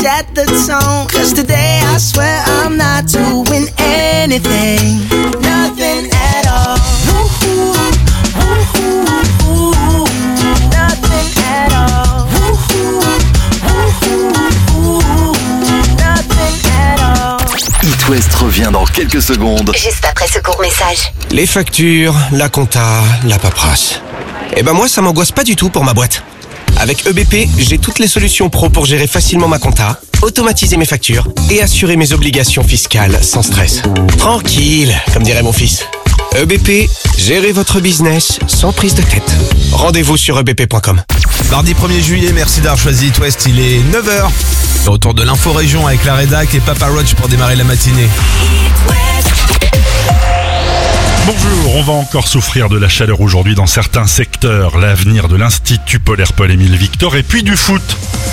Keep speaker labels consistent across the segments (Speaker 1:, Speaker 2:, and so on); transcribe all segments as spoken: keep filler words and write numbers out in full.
Speaker 1: set the tone. Cause today I swear I'm not doing anything, nothing at all. Woo-hoo, woo-hoo, woo-hoo, nothing at all. Woo-hoo, woo-hoo, woo-hoo, nothing at all.
Speaker 2: It West revient dans quelques secondes.
Speaker 3: Juste après ce court message.
Speaker 4: Les factures, la compta, la paperasse. Eh ben moi, ça m'angoisse pas du tout pour ma boîte. Avec E B P, j'ai toutes les solutions pro pour gérer facilement ma compta, automatiser mes factures et assurer mes obligations fiscales sans stress. Tranquille, comme dirait mon fils. E B P, gérez votre business sans prise de tête. Rendez-vous sur e b p point com.
Speaker 5: Mardi premier juillet, merci d'avoir choisi It West, il est neuf heures. Autour de l'info région avec la rédac et Papa Roach pour démarrer la matinée.
Speaker 6: Bonjour, on va encore souffrir de la chaleur aujourd'hui dans certains secteurs. L'avenir de l'Institut Polaire Paul-Émile Victor et puis du foot.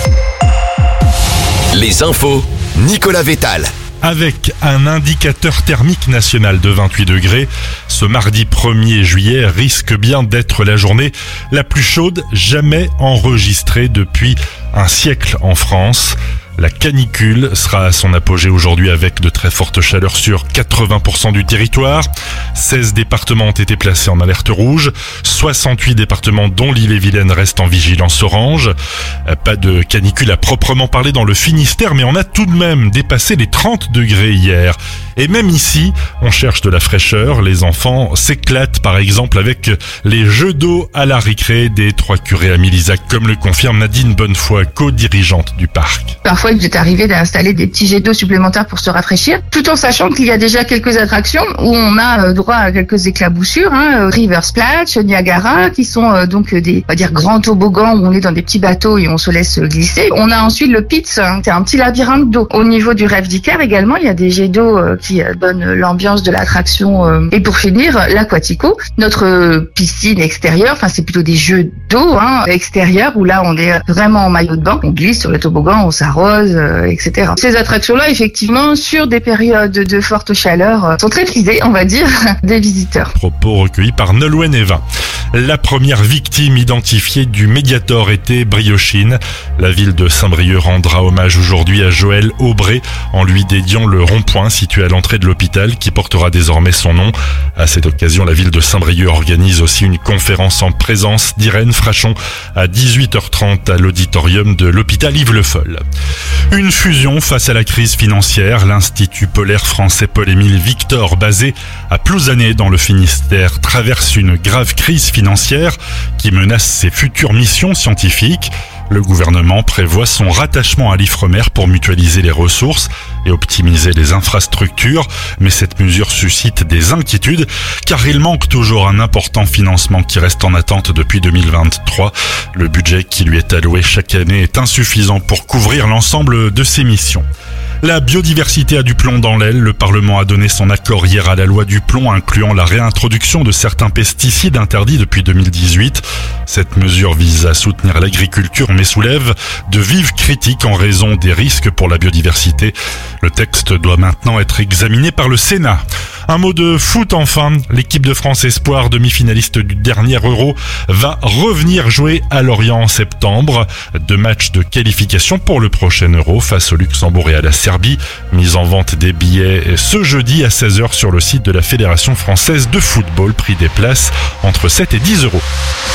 Speaker 2: Les infos, Nicolas Vétal.
Speaker 6: Avec un indicateur thermique national de vingt-huit degrés, ce mardi premier juillet risque bien d'être la journée la plus chaude jamais enregistrée depuis un siècle en France. La canicule sera à son apogée aujourd'hui avec de très fortes chaleurs sur quatre-vingts pour cent du territoire. seize départements ont été placés en alerte rouge. soixante-huit départements dont l'Ille-et-Vilaine restent en vigilance orange. Pas de canicule à proprement parler dans le Finistère, mais on a tout de même dépassé les trente degrés hier. Et même ici, on cherche de la fraîcheur. Les enfants s'éclatent par exemple avec les jeux d'eau à la récré des Trois Curés à Milizac, comme le confirme Nadine Bonnefoy, co-dirigeante du parc.
Speaker 7: Parfois, il est arrivé d'installer des petits jets d'eau supplémentaires pour se rafraîchir, tout en sachant qu'il y a déjà quelques attractions où on a droit à quelques éclaboussures, hein, River Splash, Niagara, qui sont euh, donc des, on va dire, grands toboggans où on est dans des petits bateaux et on se laisse glisser. On a ensuite le Pitts, hein, c'est un petit labyrinthe d'eau. Au niveau du rêve d'Icar également, il y a des jets d'eau euh, qui euh, donnent l'ambiance de l'attraction. Euh, et pour finir, l'Aquatico, notre euh, piscine extérieure, enfin c'est plutôt des jeux d'eau hein, extérieurs où là on est vraiment en maillot de bain, on glisse sur le toboggan, on s'arrose, euh, et cetera. Ces attractions-là, effectivement, sur des périodes de forte chaleur, euh, sont très prisées, on va dire, des visiteurs.
Speaker 6: Propos recueillis par Nolwenn Evin. La première victime identifiée du Mediator était Briochine. La ville de Saint-Brieuc rendra hommage aujourd'hui à Joël Aubré en lui dédiant le rond-point situé à l'entrée de l'hôpital qui portera désormais son nom. À cette occasion, la ville de Saint-Brieuc organise aussi une conférence en présence d'Irène Frachon à dix-huit heures trente à l'auditorium de l'hôpital Yves Le Foll. Une fusion face à la crise financière. L'Institut Polaire Français Paul-Émile Victor, basé à Plouzané dans le Finistère, traverse une grave crise financière qui menace ses futures missions scientifiques. Le gouvernement prévoit son rattachement à l'Ifremer pour mutualiser les ressources et optimiser les infrastructures. Mais cette mesure suscite des inquiétudes car il manque toujours un important financement qui reste en attente depuis deux mille vingt-trois. Le budget qui lui est alloué chaque année est insuffisant pour couvrir l'ensemble de ses missions. La biodiversité a du plomb dans l'aile. Le Parlement a donné son accord hier à la loi du plomb incluant la réintroduction de certains pesticides interdits depuis deux mille dix-huit. Cette mesure vise à soutenir l'agriculture mais soulève de vives critiques en raison des risques pour la biodiversité. Le texte doit maintenant être examiné par le Sénat. Un mot de foot enfin. L'équipe de France Espoir, demi-finaliste du dernier Euro, va revenir jouer à Lorient en septembre. Deux matchs de qualification pour le prochain Euro face au Luxembourg et à la Serbie. Mise en vente des billets ce jeudi à seize heures sur le site de la Fédération française de football. Prix des places entre sept et dix euros.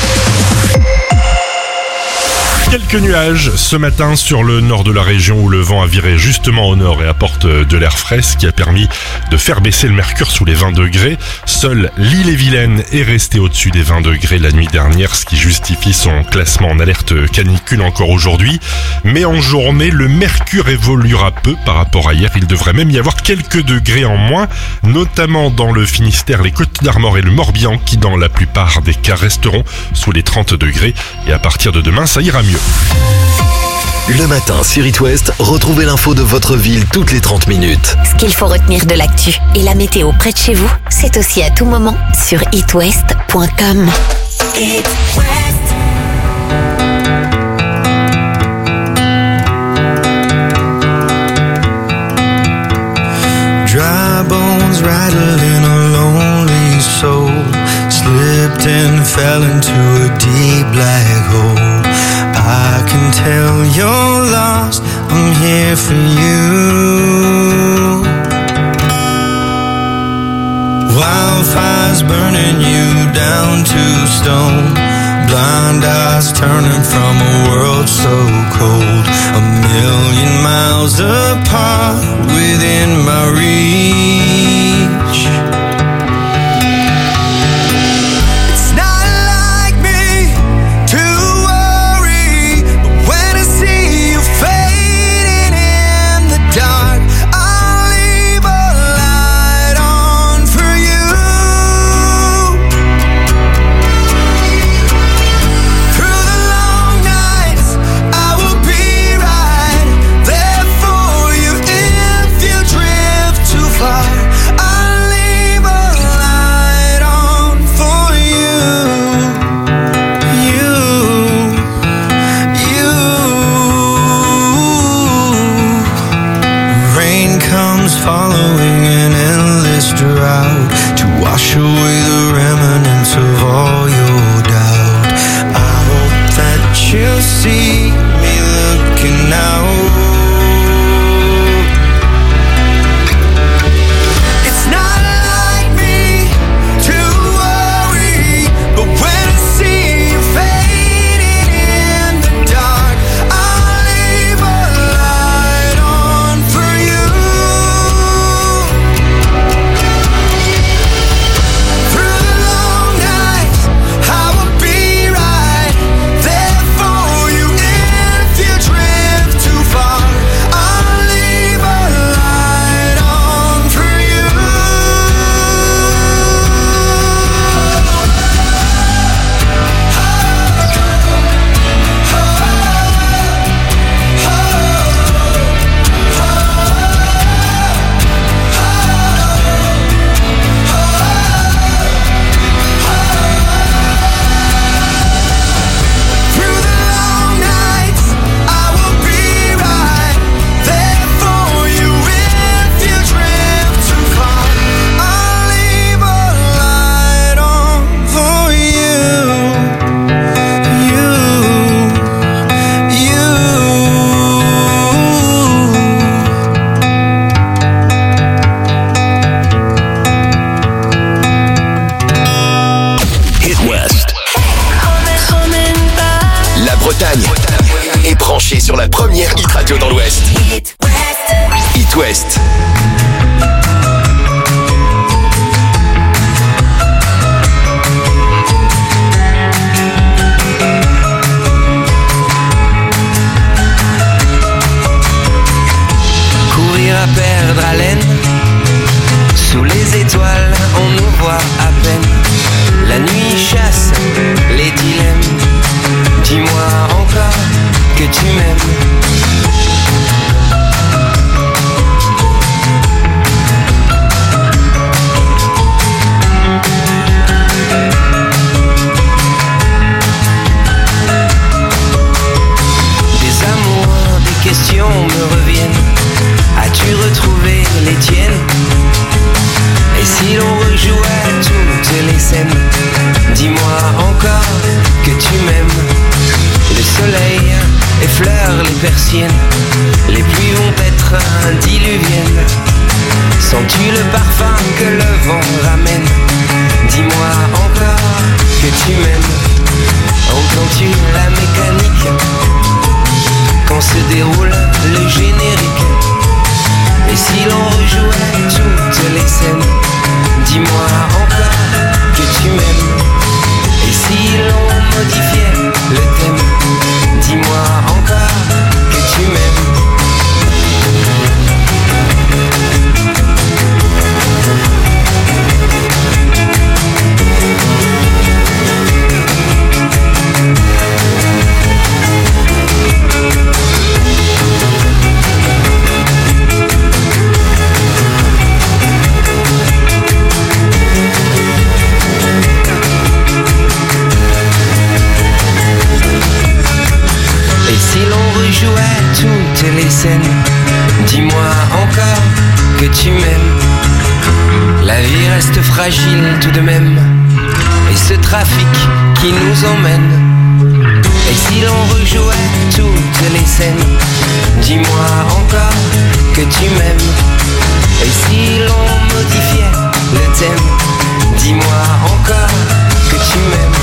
Speaker 6: Quelques nuages ce matin sur le nord de la région où le vent a viré justement au nord et apporte de l'air frais, ce qui a permis de faire baisser le mercure sous les vingt degrés. Seule l'Ille-et-Vilaine est restée au-dessus des vingt degrés la nuit dernière, ce qui justifie son classement en alerte canicule encore aujourd'hui. Mais en journée, le mercure évoluera peu par rapport à hier. Il devrait même y avoir quelques degrés en moins, notamment dans le Finistère, les Côtes d'Armor et le Morbihan qui dans la plupart des cas resteront sous les trente degrés. Et à partir de demain, ça ira mieux.
Speaker 2: Le matin sur It West, retrouvez l'info de votre ville toutes les trente minutes.
Speaker 3: Ce qu'il faut retenir de l'actu et la météo près de chez vous, c'est aussi à tout moment sur it west point com. It West.
Speaker 8: Dry bones rattled in a lonely soul, slipped and fell into a deep black hole. I can tell you're lost, I'm here for you. Wildfires burning you down to stone, blind eyes turning from a world so cold, a million miles apart within my reach. It's not like me to worry, but when I see you fading in the dark, I'll leave a light on for you. Through the long nights, I will be right there for you. If you drift too far, I'll leave a light on for you. You, you. Rain comes following an endless drought to wash away the remnants of all your doubt. I hope that you'll see me looking out. It's not like me to worry, but when I see you fading in the dark, I'll leave a light on for you. Through the long nights, I will be right there for you. If you drift too far, I'll leave a light on for you. Through the long nights, I will be right there for you. If you drift too far, I'll leave a light on for you. You, you.
Speaker 2: Hit West. La Bretagne est branchée sur la première hit radio dans l'Ouest. Hit West.
Speaker 8: Courir à perdre haleine, sous les étoiles on nous voit à peine. La nuit chasse les dilemmes, dis-moi encore que tu m'aimes. Des amours, des questions me reviennent. As-tu retrouvé les tiennes? Et si l'on rejouait toutes les scènes, dis-moi encore que tu m'aimes. Le soleil effleure les persiennes, les pluies vont être diluviennes. Sens-tu le parfum que le vent ramène? Dis-moi encore que tu m'aimes. Entends-tu la mécanique quand se déroule le générique? Et si l'on rejouait toutes les scènes, dis-moi encore que tu m'aimes. Et si l'on modifiait le thème, dis-moi encore que tu m'aimes. dis-moi encore que tu m'aimes. La vie reste fragile tout de même, et ce trafic qui nous emmène Et si l'on rejouait toutes les scènes, dis-moi encore que tu m'aimes. Et si l'on modifiait le thème, dis-moi encore que tu m'aimes.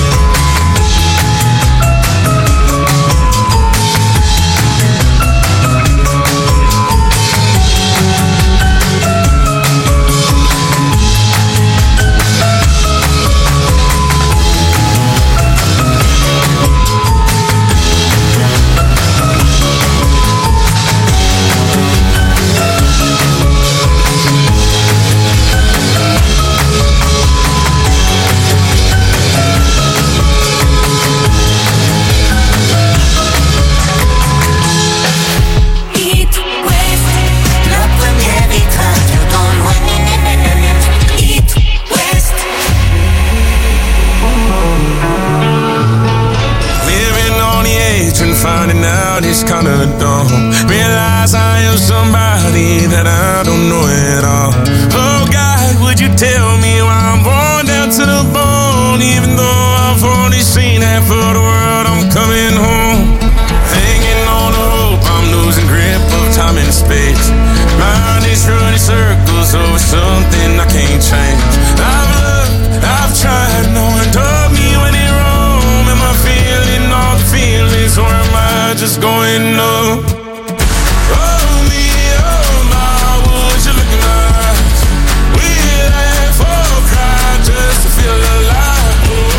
Speaker 9: Finding out it's kinda dumb. Realize I am somebody that I don't know at all. Oh God, would you tell me why I'm worn down to the bone? Even though I've only seen half of the world, I'm coming home. Hanging on a hope, I'm losing grip of time and space. Mind is running circles over something I can't change. I've loved, I've tried, no one told me when it wrong. Am I feeling all the feelings, or am I just going up? Oh me, oh my, would you look in my eyes? We laugh or cry just to feel alive.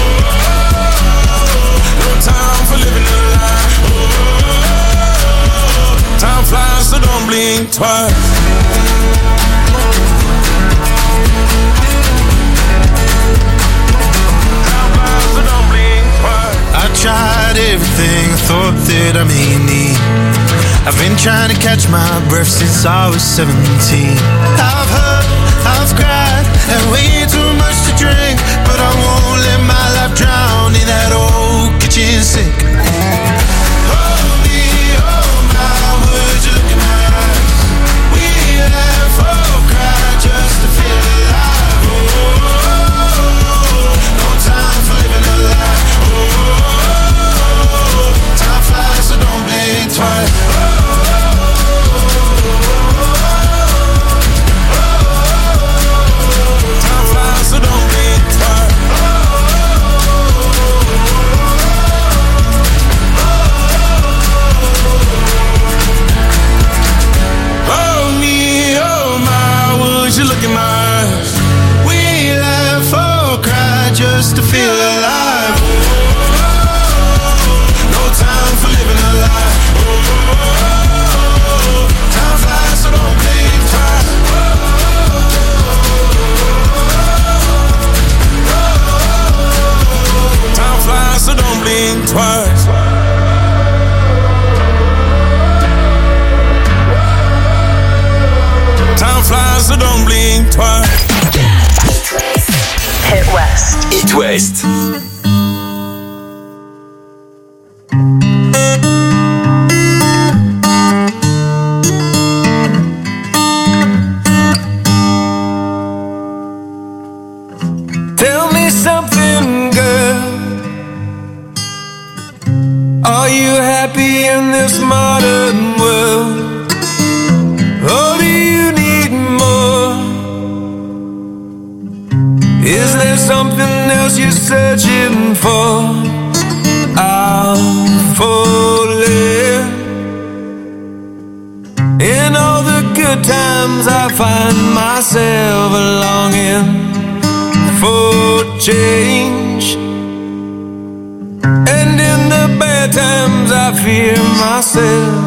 Speaker 9: Oh, no time for living a lie. Oh, time flies, so don't blink twice.
Speaker 10: I tried everything I thought that I may need. I've been trying to catch my breath since I was seventeen. I've hurt, I've cried, and way too much to drink, but I won't let my life drown in that old kitchen sink. Hold me, oh my, would you look in my eyes? We laugh or cry just to feel alive. Oh, no time for living a lie. So don't blink twice. Oh, time flies, so don't blink twice. Oh me, oh my, would you look in my eyes? We laugh or cry just to feel alive. Time for living a lie. Oh, time flies, so don't blink twice. Oh, time flies, so don't blink twice. Time flies, so don't blink twice.
Speaker 3: Hit West.
Speaker 2: Hit West.
Speaker 9: In this modern world, or do you need more? Is there something else you're searching for? I'm falling. In all the good times I find myself longing for change, and in the bad times I fear myself.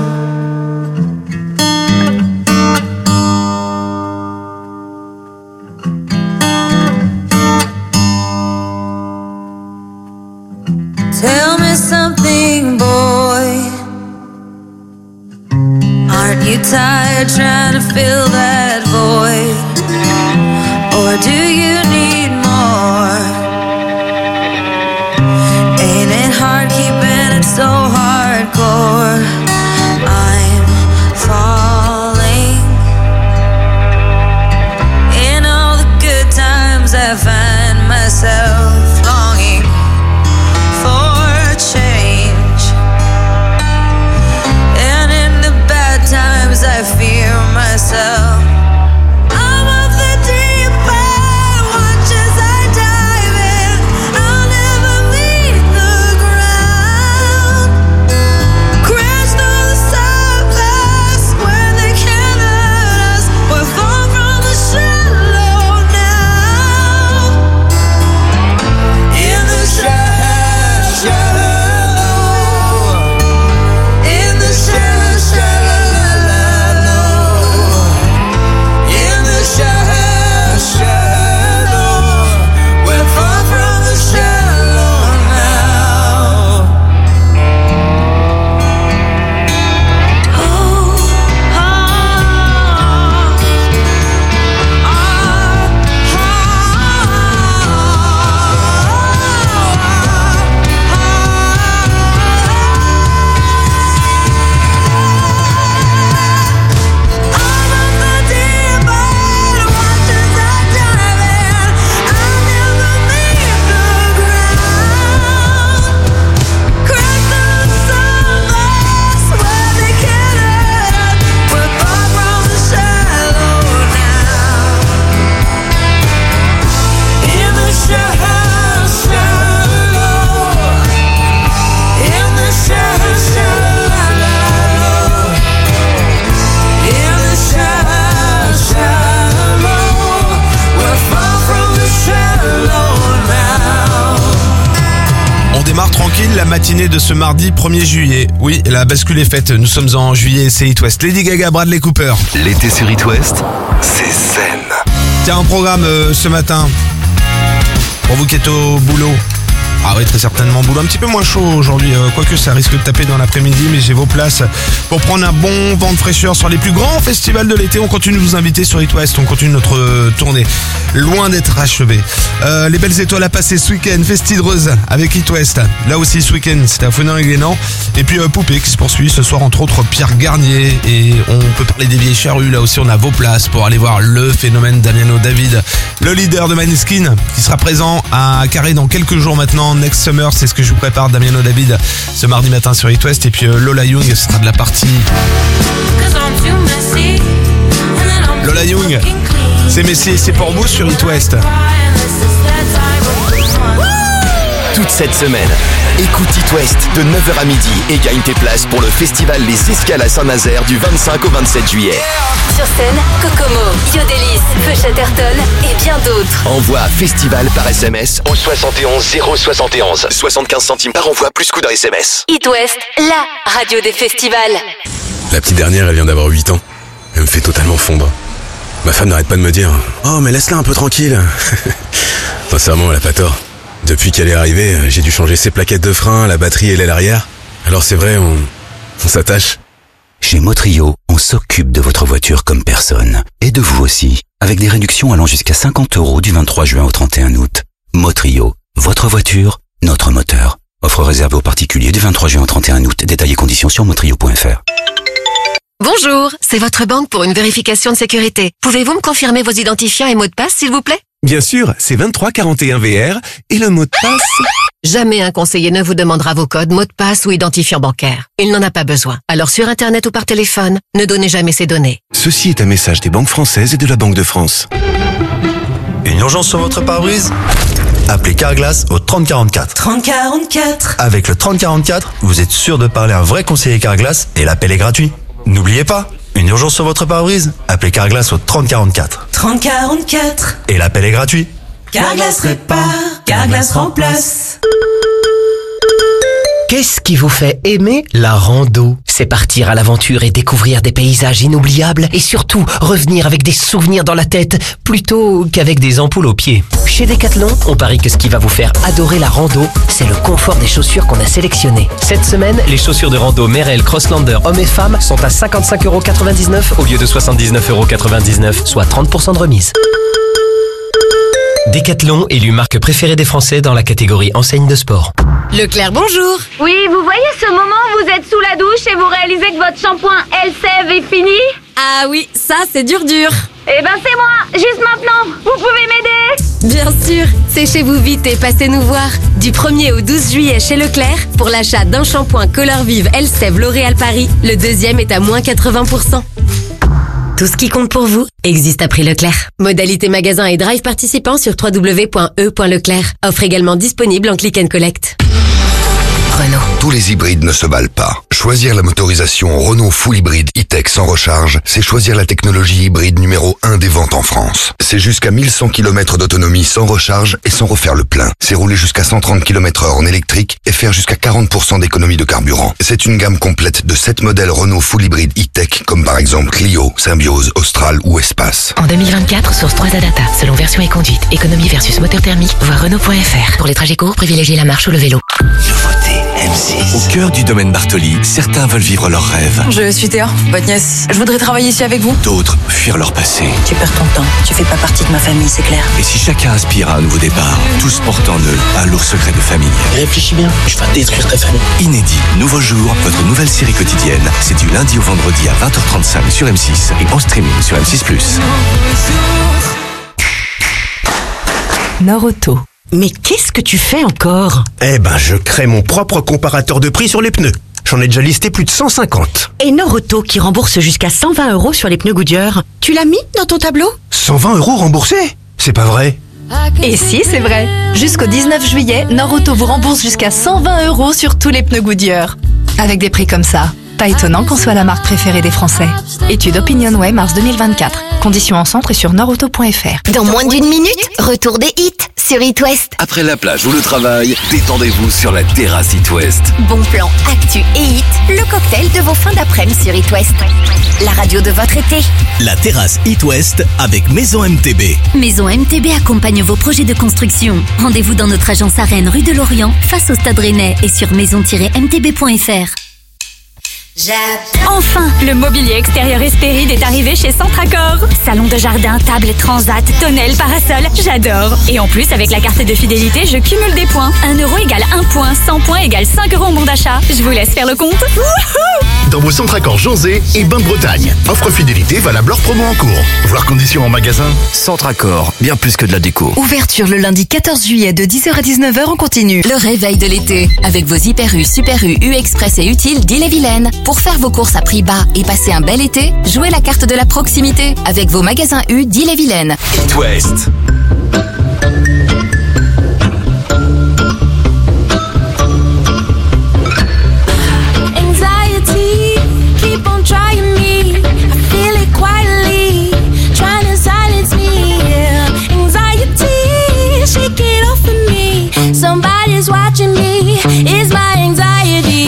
Speaker 11: Tell me something, boy. Aren't you tired trying to fill that void? Or do you need more? Ain't it hard keeping it so hardcore? I'm falling. In all the good times I find myself longing for change,
Speaker 5: démarre tranquille la matinée de ce mardi premier juillet. Oui, la bascule est faite, nous sommes en juillet, c'est It West. Lady Gaga, Bradley Cooper.
Speaker 2: L'été sur It West, c'est zen.
Speaker 5: Tiens, un programme euh, ce matin, pour vous qui êtes au boulot. Ah oui, très certainement boulot un petit peu moins chaud aujourd'hui, euh, quoique ça risque de taper dans l'après-midi, mais j'ai vos places pour prendre un bon vent de fraîcheur sur les plus grands festivals de l'été. On continue de vous inviter sur It West, on continue notre euh, tournée, loin d'être achevée. Euh, les belles étoiles à passer ce week-end, Festidreuse avec It West. Là aussi ce week-end, c'était à Fenouil-Guénan. Et puis euh, Poupée qui se poursuit ce soir, entre autres Pierre Garnier. Et on peut parler des vieilles charrues, là aussi on a vos places pour aller voir le phénomène Damiano David, le leader de Maneskin, qui sera présent à Carré dans quelques jours maintenant. Next Summer, c'est ce que je vous prépare, Damiano David, ce mardi matin sur It West. Et puis euh, Lola Young, ce sera de la partie. Lola Young, c'est Messi et c'est pour vous sur It West.
Speaker 2: Toute cette semaine, écoute It West de neuf heures à midi et gagne tes places pour le festival Les Escales à Saint-Nazaire du vingt-cinq au vingt-sept juillet.
Speaker 3: Sur scène, Kokomo, Yodelis, Feu Chatterton et bien d'autres.
Speaker 2: Envoie Festival par S M S au soixante et onze zéro soixante et onze. soixante-quinze centimes par envoi plus coût d'un S M S.
Speaker 3: It West, la radio des festivals.
Speaker 12: La petite dernière, elle vient d'avoir huit ans. Elle me fait totalement fondre. Ma femme n'arrête pas de me dire « Oh, mais laisse-la un peu tranquille !» Sincèrement, elle a pas tort. Depuis qu'elle est arrivée, j'ai dû changer ses plaquettes de frein, la batterie et l'aile arrière. Alors c'est vrai, on, on s'attache.
Speaker 13: Chez Motrio, on s'occupe de votre voiture comme personne. Et de vous aussi, avec des réductions allant jusqu'à cinquante euros du vingt-trois juin au trente et un août. Motrio, votre voiture, notre moteur. Offre réservée aux particuliers du vingt-trois juin au trente et un août. Détails et conditions sur motrio point f r.
Speaker 14: Bonjour, c'est votre banque pour une vérification de sécurité. Pouvez-vous me confirmer vos identifiants et mots de passe, s'il vous plaît?
Speaker 4: Bien sûr, c'est vingt-trois quarante et un V R et le mot de passe...
Speaker 14: Jamais un conseiller ne vous demandera vos codes, mots de passe ou identifiant bancaire. Il n'en a pas besoin. Alors sur Internet ou par téléphone, ne donnez jamais ces données.
Speaker 4: Ceci est un message des banques françaises et de la Banque de France.
Speaker 15: Une urgence sur votre pare-brise? Appelez Carglass au trente quarante-quatre.
Speaker 16: trente quarante-quatre.
Speaker 15: Avec le trente quarante-quatre, vous êtes sûr de parler à un vrai conseiller Carglass et l'appel est gratuit. N'oubliez pas, une urgence sur votre pare-brise? Appelez Carglass au trente quarante-quatre.
Speaker 16: trente quarante-quatre.
Speaker 15: Et l'appel est gratuit.
Speaker 16: Carglass répare, Carglass remplace.
Speaker 17: Qu'est-ce qui vous fait aimer la rando? C'est partir à l'aventure et découvrir des paysages inoubliables et surtout revenir avec des souvenirs dans la tête plutôt qu'avec des ampoules aux pieds. Chez Decathlon, on parie que ce qui va vous faire adorer la rando, c'est le confort des chaussures qu'on a sélectionnées. Cette semaine, les chaussures de rando Merrell Crosslander hommes et femmes sont à cinquante-cinq euros quatre-vingt-dix-neuf au lieu de soixante-dix-neuf euros quatre-vingt-dix-neuf, soit trente pour cent de remise. Decathlon, élu marque préférée des Français dans la catégorie enseigne de sport.
Speaker 14: Leclerc, bonjour.
Speaker 18: Oui, vous voyez ce moment où vous êtes sous la douche et vous réalisez que votre shampoing Elseve est fini?
Speaker 14: Ah oui, ça c'est dur dur.
Speaker 18: Eh ben c'est moi, juste maintenant. Vous pouvez m'aider?
Speaker 14: Bien sûr, séchez-vous vite et passez nous voir. Du premier au douze juillet chez Leclerc, pour l'achat d'un shampoing Color Vive Elseve L'Oréal Paris, le deuxième est à moins quatre-vingts pour cent. Tout ce qui compte pour vous existe à prix Leclerc. Modalité magasin et drive participant sur w w w point e point leclerc. Offre également disponible en click and collect.
Speaker 3: Renault.
Speaker 19: Tous les hybrides ne se valent pas. Choisir la motorisation Renault Full Hybride E-Tech sans recharge, c'est choisir la technologie hybride numéro un des ventes en France. C'est jusqu'à mille cent kilomètres d'autonomie sans recharge et sans refaire le plein. C'est rouler jusqu'à cent trente kilomètres heure en électrique et faire jusqu'à quarante pour cent d'économie de carburant. C'est une gamme complète de sept modèles Renault Full Hybride E-Tech, comme par exemple Clio, Symbiose, Austral ou Espace.
Speaker 3: En deux mille vingt-quatre, source trois A Data. Selon version et conduite, économie versus moteur thermique, voir Renault point f r. Pour les trajets courts, privilégiez la marche ou le vélo.
Speaker 2: Nouveauté M six. Au cœur du domaine Bartoli, certains veulent vivre leurs rêves.
Speaker 20: Je suis Théa, votre nièce. Je voudrais travailler ici avec vous.
Speaker 2: D'autres fuir leur passé.
Speaker 20: Tu perds ton temps. Tu fais pas partie de ma famille, c'est clair.
Speaker 2: Et si chacun aspire à un nouveau départ, tous portent en eux un lourd secret de famille.
Speaker 17: Réfléchis bien, je vais détruire ta famille.
Speaker 2: Inédit, nouveau jour, votre nouvelle série quotidienne. C'est du lundi au vendredi à vingt heures trente-cinq sur M six et en streaming sur M six plus.
Speaker 21: Norauto. Mais qu'est-ce que tu fais encore?
Speaker 22: Eh ben, je crée mon propre comparateur de prix sur les pneus. J'en ai déjà listé plus de cent cinquante.
Speaker 21: Et Norauto qui rembourse jusqu'à cent vingt euros sur les pneus Goodyear. Tu l'as mis dans ton tableau?
Speaker 22: cent vingt euros remboursés? C'est pas vrai.
Speaker 21: Et si, c'est vrai. Jusqu'au dix-neuf juillet, Norauto vous rembourse jusqu'à cent vingt euros sur tous les pneus Goodyear. Avec des prix comme ça, pas étonnant qu'on soit la marque préférée des Français. Étude OpinionWay mars deux mille vingt-quatre. Conditions en centre et sur nordauto point f r.
Speaker 3: Dans moins d'une minute, retour des hits sur It West.
Speaker 2: Après la plage ou le travail, détendez-vous sur la terrasse It West.
Speaker 3: Bon plan, actu et hit, le cocktail de vos fins d'après-midi sur It West. La radio de votre été.
Speaker 1: La terrasse It West avec Maison M T B.
Speaker 7: Maison M T B accompagne vos projets de construction. Rendez-vous dans notre agence à Rennes, rue de Lorient, face au Stade Rennais et sur maison tiret m t b point f r.
Speaker 23: Enfin, le mobilier extérieur Hespéride est arrivé chez Centracor. Salon de jardin, table, transat, tonnelle, parasol, j'adore. Et en plus, avec la carte de fidélité, je cumule des points. un euro égale un point, cent points égale cinq euros en bon d'achat. Je vous laisse faire le compte. Wouhou!
Speaker 24: Dans vos Centracor Jonzé et Bain de Bretagne. Offre fidélité valable hors promo en cours. Voir conditions en magasin.
Speaker 2: Centracor, bien plus que de la déco.
Speaker 21: Ouverture le lundi quatorze juillet de dix heures à dix-neuf heures en continu.
Speaker 25: Le réveil de l'été, avec vos Hyper U, Super U, U Express et Utile d'Ille-et-Vilaine. Pour faire vos courses à prix bas et passer un bel été, jouez la carte de la proximité avec vos magasins U d'Ille-et-Vilaine.
Speaker 2: It West.
Speaker 26: Anxiety, keep on trying me. I feel it quietly, trying to silence me. Yeah. Anxiety, shake it off of me. Somebody's watching me. It's my anxiety.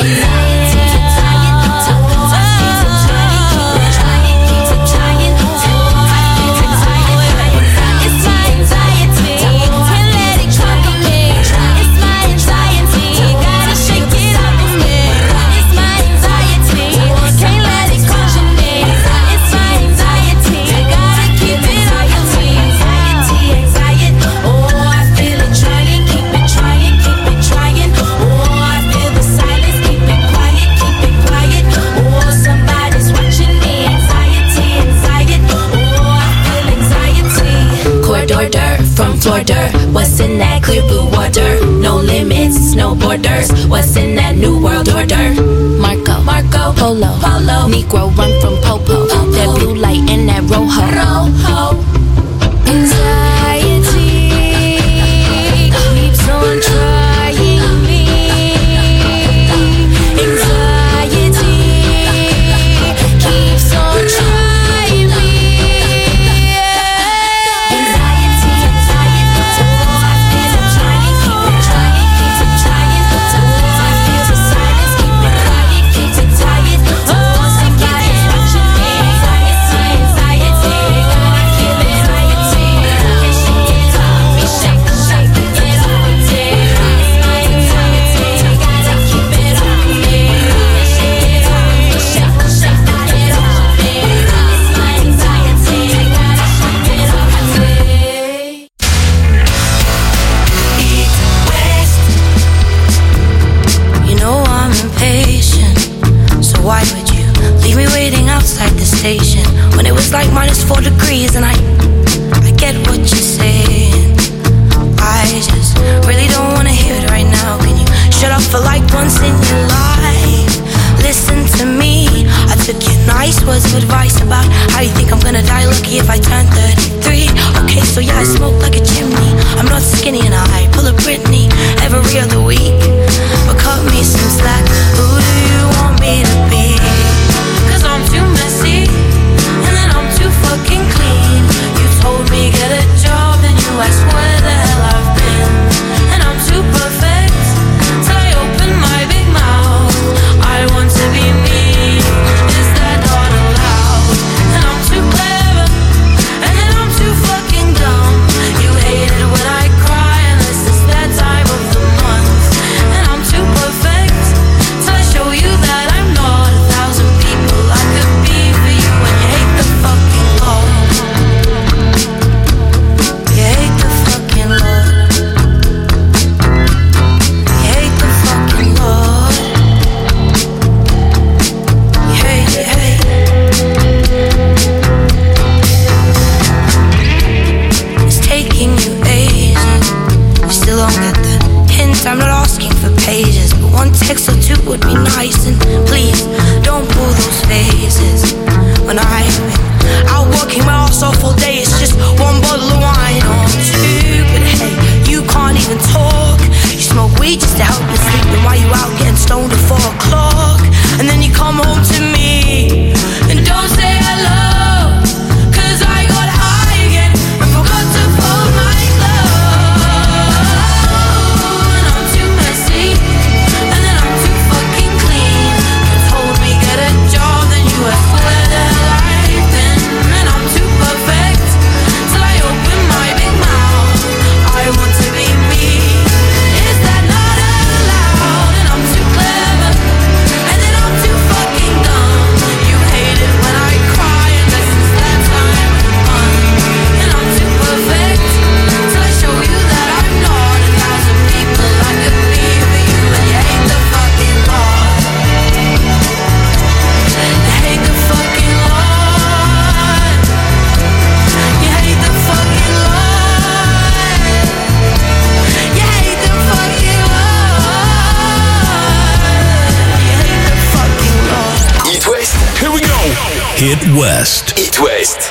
Speaker 26: From Florida, what's in that clear blue water? No limits, no borders. What's in that new world order? Marco, Marco, Polo, Polo, Negro run from Popo. Popo. That blue light in that Rojo. Rojo. Anxiety keeps on trying me. Anxiety keeps on trying me. When it was like minus four degrees and I I get what you're saying. I just really don't wanna hear it right now. Can you shut up for like once in your life? Listen to me. I took your nice words of advice about how you think I'm gonna die lucky if I turn thirty-three. Okay, so yeah, I smoke like a chimney. I'm not skinny and I pull a Britney every other week. But cut me some slack. Who do you want me to be? Cause I'm too messy. Fucking clean. You told me get a job, then you asked where the hell I've been. And I'm too perfect till I open my big mouth. I want to be me. Is that not allowed? And I'm too clever, and then I'm too fucking dumb. You hate it when I cry, unless it's that time of the month. And I'm too perfect till I show you that I'm not a thousand people I could be for you. When you hate the fucking I'm not asking for pages, but one text or two would be nice. And please, don't pull those phases. When I've been out working my ass off all day, it's just one bottle of wine or two. But hey, you can't even talk. You smoke weed just to help you sleep. And while you out getting stoned at four o'clock, and then you come home to me and don't say hello, cause I go
Speaker 1: It West.
Speaker 2: It West.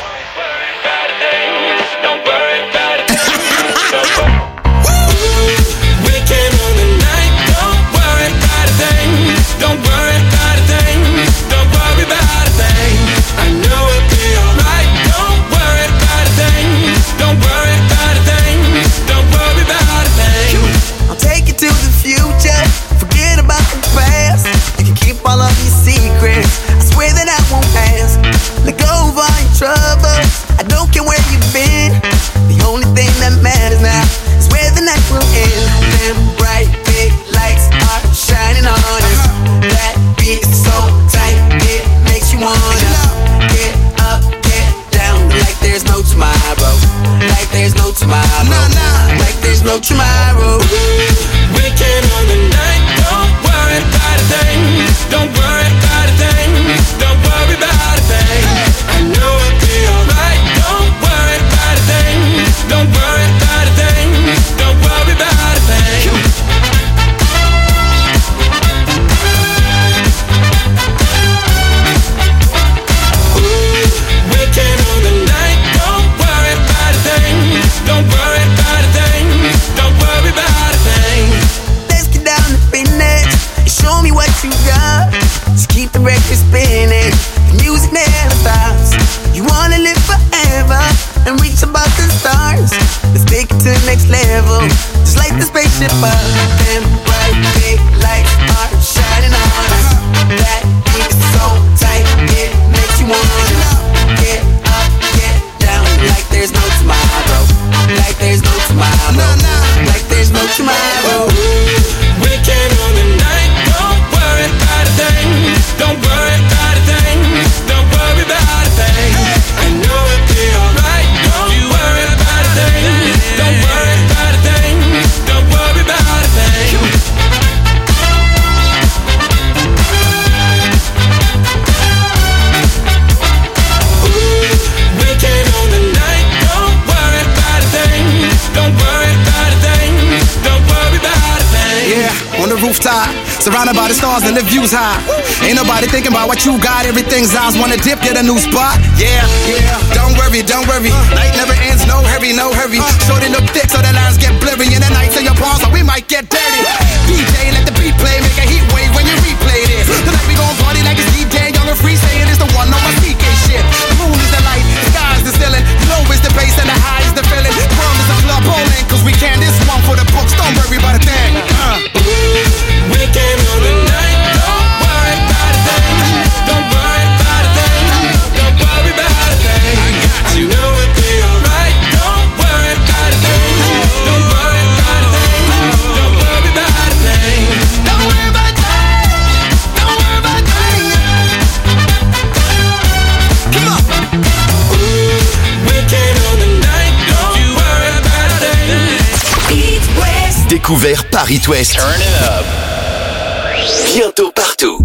Speaker 5: Don't worry about a thing, don't worry about a thing. I know it'll be alright. Don't worry about a thing, don't worry about a thing, don't worry about a thing.
Speaker 6: I'll take you to the future, forget about the past. You can keep all of your secrets, I swear that I won't ask. Let go of all your troubles, I don't care where you've been. The only thing that matters now is where the night will end. Them bright big lights are shining on us. That beat is so tight, it makes you wanna get up, get down, like there's no tomorrow, like there's no tomorrow, like there's no tomorrow.
Speaker 5: Weekend on the night, don't worry about a thing, don't worry about a thing, don't worry about a thing. I know it'll be alright. Don't worry about a thing, don't worry about a thing, don't worry about a thing. Don't worry about a thing, don't worry about a thing.
Speaker 6: Let's get down to business and show me what you got. Just keep the record spinning, the music never stops. You wanna live forever and reach above the stars. Let's take it to the next level, just like the spaceship up. Them bright big lights are shining on us. That beat is so tight, it makes you wanna get up, get down, like there's no tomorrow, like there's no tomorrow, no, no. Like there's no tomorrow.
Speaker 5: Weekend on the night, don't worry about a thing, don't worry about a thing, don't worry about a thing. I know it'll be alright. Don't you worry about a thing, don't worry about a thing, don't worry about a thing. Weekend on the night, don't worry about a thing, don't worry about a thing, don't worry about a thing.
Speaker 8: Yeah, on the rooftop, surrounded by the stars and the views high. Ain't nobody thinking about what you got, everything's eyes. Wanna dip, get a new spot. Yeah, yeah. Don't worry, don't worry. Night never ends, no hurry, no hurry. Shorty look thick so the lines get blurry. And the nights in your palms, so we might get dirty. D J, let the beat play, make a heat wave when you replay this. Tonight we gon' party like it's D J, young and free, saying it's the one on my C K shit. The moon is the light, the sky is the ceiling, low is the bass and the high is the feeling. The world is a club bowling, cause we can this one for the books. Don't worry about a thing. Uh.
Speaker 5: Weekend on the night, don't worry about a thing, don't worry about a thing, don't worry about a thing. I got you. I know it'll be alright. Don't worry about a thing, don't worry about a thing, don't worry about a thing. Don't worry about a thing, don't worry about a thing. Come on. Weekend on the night, don't you worry about a thing.
Speaker 2: It West. Découvert par It West.
Speaker 5: Turn it up.
Speaker 2: Bientôt partout.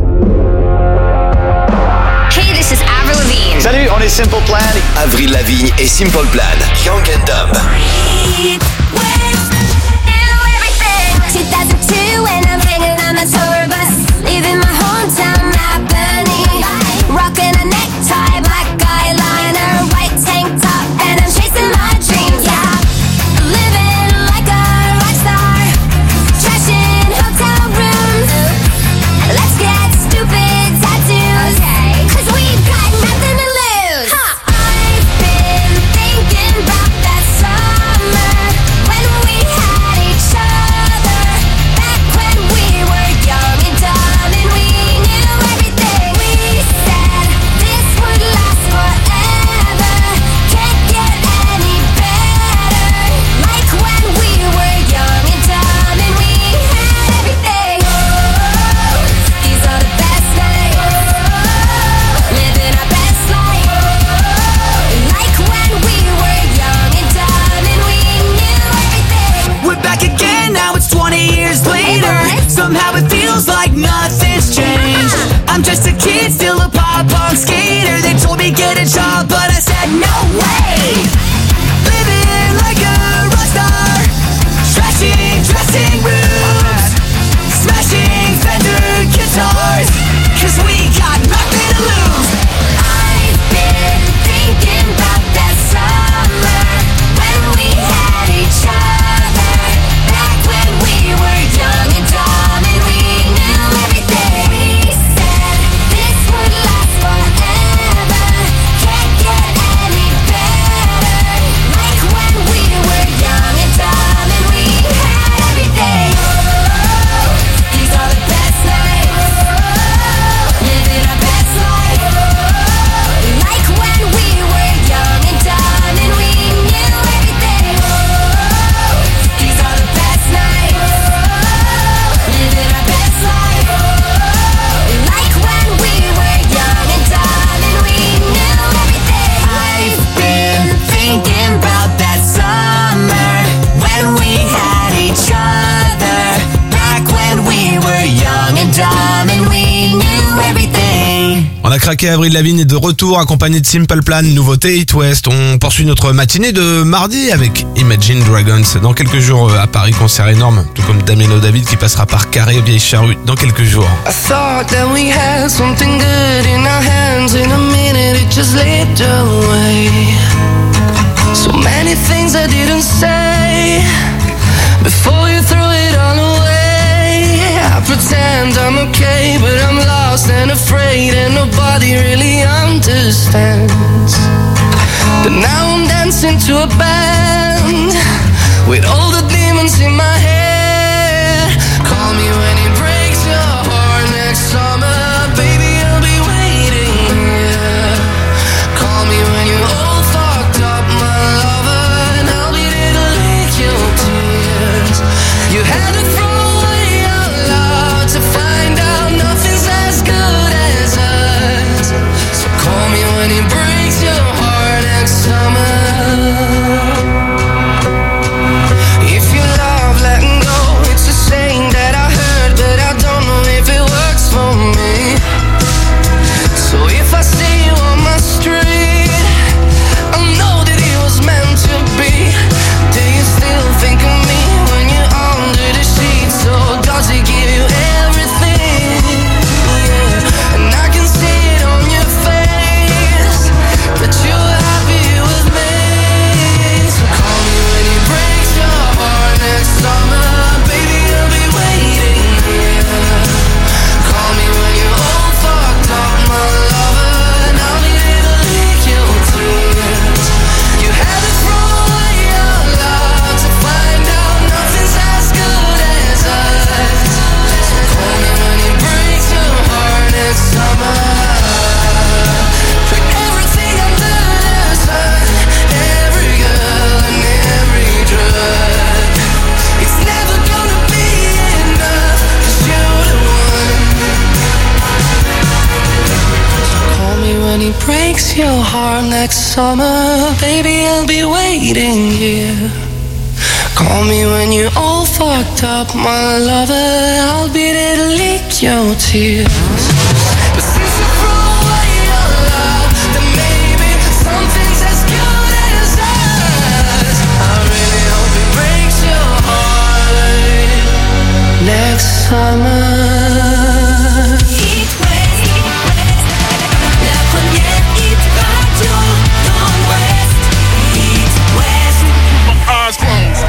Speaker 9: Hey, this is Avril Lavigne.
Speaker 2: Salut, on est Simple Plan. Avril Lavigne et Simple Plan. Young and Dumb.
Speaker 9: It West. Do everything. two thousand two and I'm hanging on the tour bus, leaving my hometown Albany, rocking a necktie, black eyeliner, white tank top, and I'm chasing my dreams. Yeah, living like a rock star, trashing hotel rooms. Let's get stupid tattoos, okay, cause we've got nothing to lose. Huh. I've been thinking about that summer
Speaker 4: craqué, Avril Lavigne est de retour accompagné de Simple Plan, nouveauté It West. On poursuit notre matinée de mardi avec Imagine Dragons. Dans quelques jours à Paris, concert énorme, tout comme Damiano David qui passera par Carré Vieille Charrue dans quelques jours.
Speaker 5: I thought that we had something good in our hands. In a minute it just slipped away. So many things I didn't say before you threw it all away. I pretend I'm okay, but I'm lost and afraid, and nobody really understands. But now I'm dancing to a band with all the demons in my head. Call me when it breaks your heart next summer, baby, I'll be waiting here. Call me when you're all fucked up, my lover, and I'll be there to lick your tears. You had to throw away your love to find out nothing's as good as us. So call me when it breaks your heart next summer. If you love letting go, it's a saying that I heard, but I don't know if it works for me. So if I see you on my street, I know that it was meant to be. Do you still think of me when you're under the sheets? Or does it give you everything? Yeah. And I can see it on your face that you're happy with me. So call me when it breaks your heart next summer, baby, I'll be waiting here. Call me when you're all fucked up, my lover, and I'll be there to lick your tears. You had to throw away your love to find out nothing's as good as us. So call me when it breaks your heart next summer. Put everything under the sun, every girl and every drug. It's never gonna be enough, 'cause you're the one. So call me when it breaks your heart next summer, baby, I'll be waiting here. Call me when you're all fucked up, my lover, I'll be there to lick your tears. But since you threw away your love, then maybe something's as good as us. I really hope it breaks your heart next summer. It West, la première hit radio dans l'Ouest. It West. My eyes closed.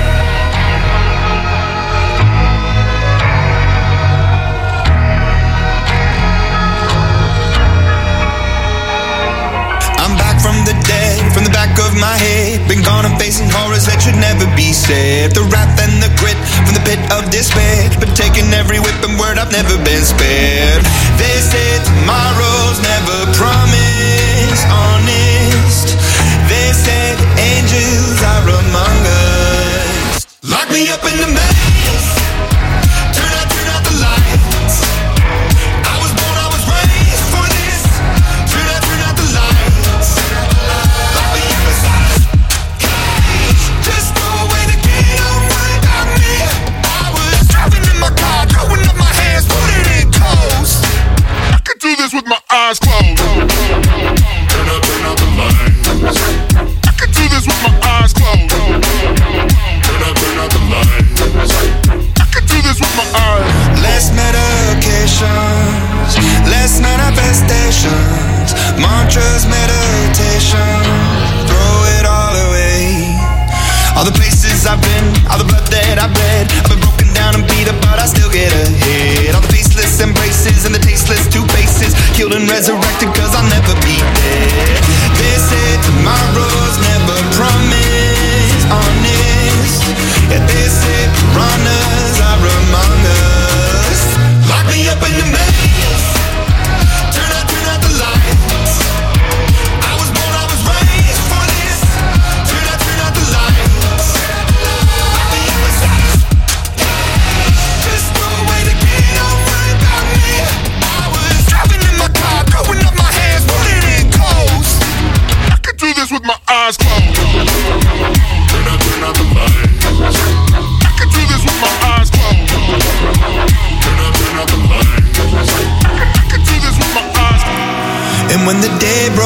Speaker 10: I'm back from the dead, from the back of my head. Been gone and facing horrors that should never be said. The wrath and the grit from the pit of despair. Been taking every whip and word, I've never been spared. They say tomorrow's never promised, honest. They said angels are among us. Lock me up in the maze. Turn out, turn out the lights. I was born, I was raised for this. Turn out, turn out the lights. Lock me up inside a cage. Just throw away the key, don't worry about me. I was driving in my car, throwing up my hands, putting it close. I could do this with my eyes closed. Turn out, turn out the lights. I could do this with my eyes closed. Turn out, turn out the lights. I could do this with my eyes. Less medications, less manifestations, mantras, meditation. Throw it all away. All the places I've been, all the blood that I've bled. I've been broken down and beat up, but I still get ahead. All the faceless embraces and the tasteless two faces, killed and resurrected, 'cause I'll never be dead. They say tomorrow's never promised, honest. Yeah, they say piranhas are among us. Lock me up in the maze. Turn out, turn out the lights. I was born, I was raised for this. Turn out, turn out the lights. Lock me up inside a cage. Just throw away the key, don't worry about me. I was driving in my car, throwing up my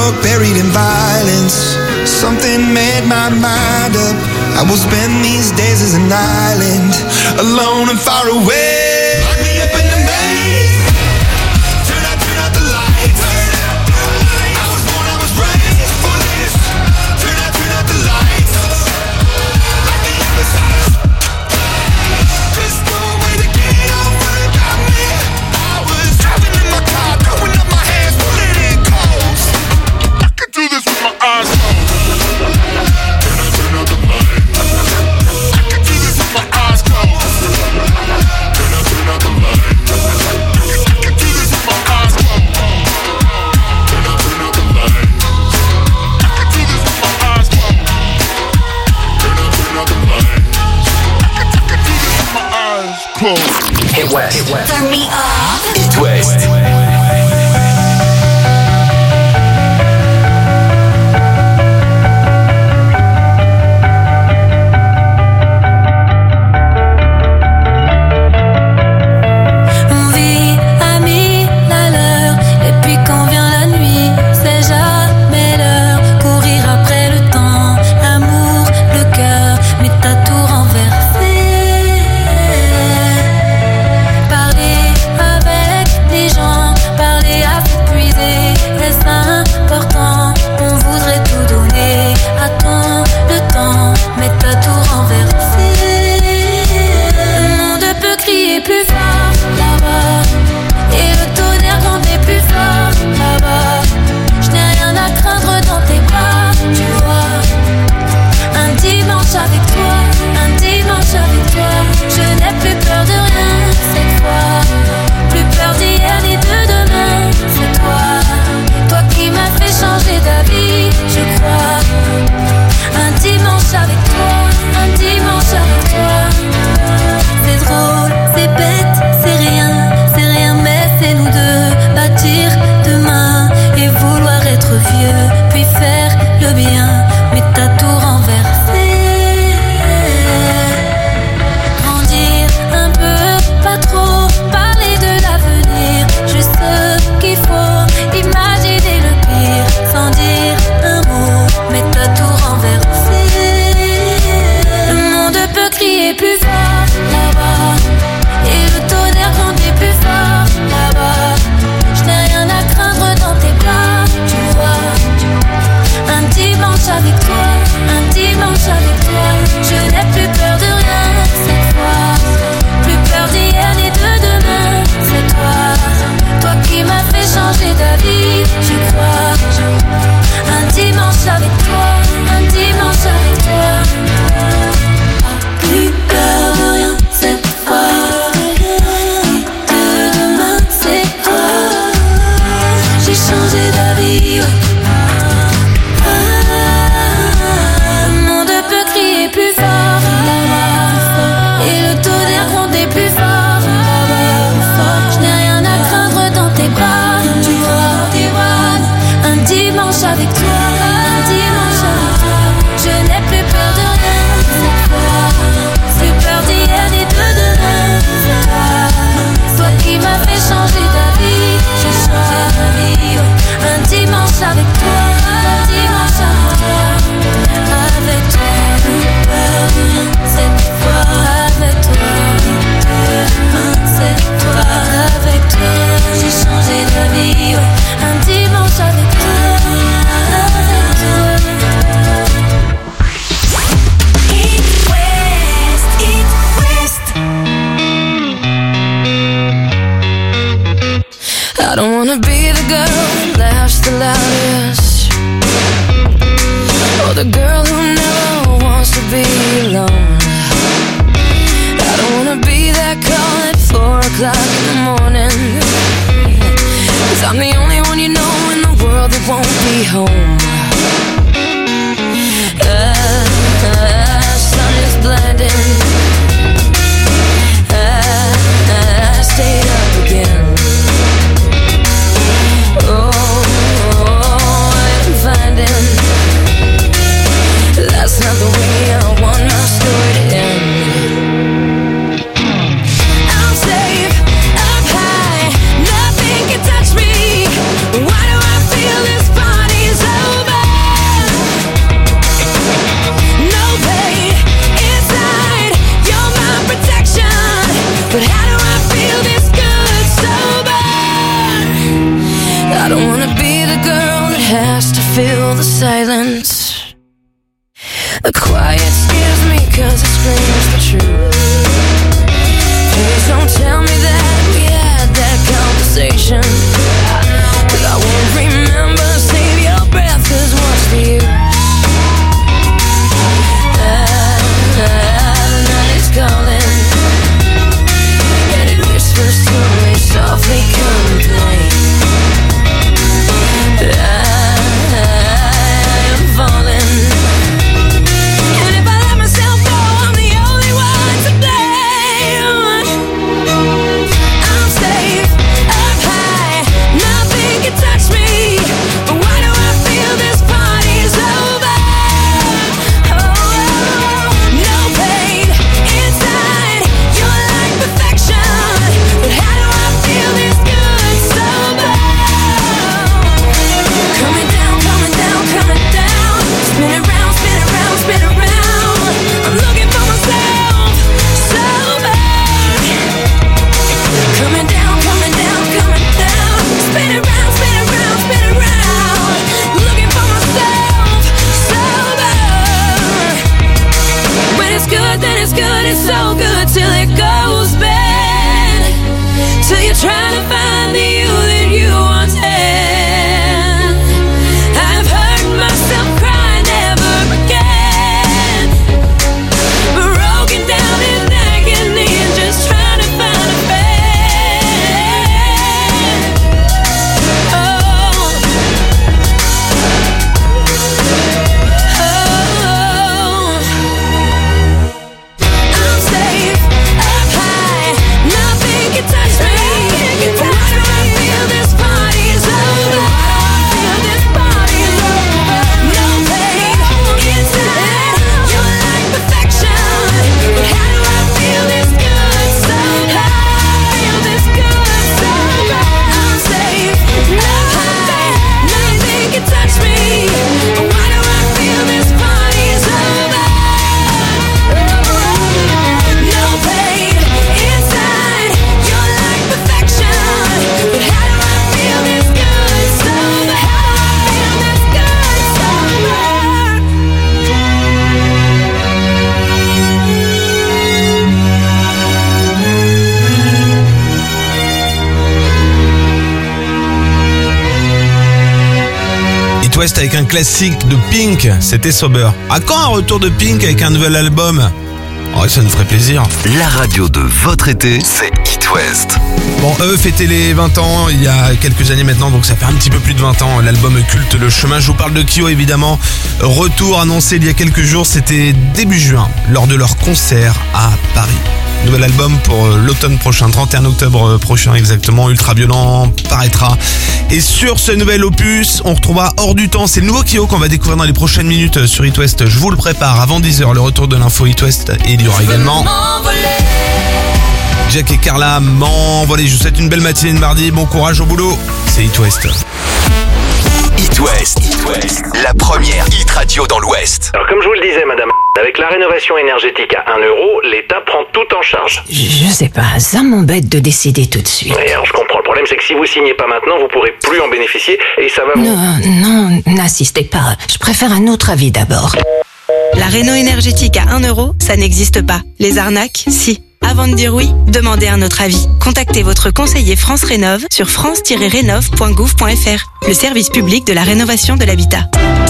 Speaker 10: drug, buried in violence. Something made my mind up. I will spend these days as an island, alone and far away. Lock me up in the maze. Turn out, turn out the lights. I was born, I was raised for this. Turn out, turn out the lights. Lock me up inside. Just no way to get over it, got me. I was driving in my car, throwing up my hands, pulling in codes. I could do this with my eyes closed.
Speaker 2: Hit West.
Speaker 9: Turn me up.
Speaker 2: Hit West.
Speaker 26: silence. The quiet scares me cause it screams the truth. Please don't tell me that we had that conversation, cause I won't remember. Save your breath, cause what's the use? Ah, the night is calling, and it whispers to me softly, come and play. I am falling. So good till it goes bad, till you're trying to find the you that you once had. I've heard myself cry never again, broken down in agony and just trying to find a bed. Oh, oh. Touch me. Why do I feel this party's over? Feel this party's over. No pain inside. You're like perfection. But how do I feel this good somehow? Feel this good somehow. I'm safe. No pain. Nothing can touch me. Why do I feel this party's over? No pain inside. But how do I feel this good summer? How do I feel this good summer?
Speaker 4: It West avec un classique de Pink, c'était Sober. À quand un retour de Pink avec un nouvel album? Oh, ça nous ferait plaisir.
Speaker 2: La radio de votre été, c'est It West.
Speaker 4: Bon, eux fêtaient les vingt ans il y a quelques années maintenant, donc ça fait un petit peu plus de vingt ans. L'album culte Le Chemin, je vous parle de Kyo évidemment. Retour annoncé il y a quelques jours, c'était début juin, lors de leur concert à Paris. Nouvel album pour l'automne prochain, trente et un octobre prochain exactement, Ultra Violent paraîtra. Et sur ce nouvel opus, on retrouvera Hors du Temps, c'est le nouveau Kyo qu'on va découvrir dans les prochaines minutes sur It West. Je vous le prépare, avant dix heures, le retour de l'info It West, et il y aura également Jack et Carla m'envoler. Je vous souhaite une belle matinée de mardi, bon courage au boulot, c'est It West.
Speaker 2: It West, It West, la première hit radio dans l'Ouest.
Speaker 11: Alors comme je vous le disais madame, avec la rénovation énergétique à un euro, l'État prend tout en charge.
Speaker 12: Je sais pas, ça m'embête de décider tout de suite.
Speaker 11: Et alors je comprends, le problème c'est que si vous signez pas maintenant, vous pourrez plus en bénéficier et ça va vous...
Speaker 12: Non, non, n'insistez pas, je préfère un autre avis d'abord.
Speaker 13: La réno énergétique à un euro, ça n'existe pas. Les arnaques, si. Avant de dire oui, demandez un autre avis. Contactez votre conseiller France Rénov sur france tiret rénov point gouv point fr, le service public de la rénovation de l'habitat.